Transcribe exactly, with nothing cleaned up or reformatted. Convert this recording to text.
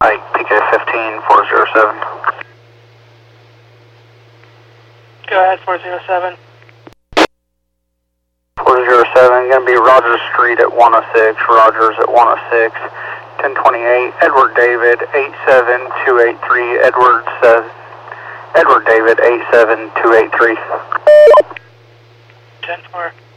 Ike, P K fifteen, four zero seven. Go ahead, four zero seven. four zero seven, going to be Rogers Street at one oh six, Rogers at one oh six, ten twenty-eight, Edward David, eight seven two eight three, Edward says, Edward David, eight seven two eight three. ten four.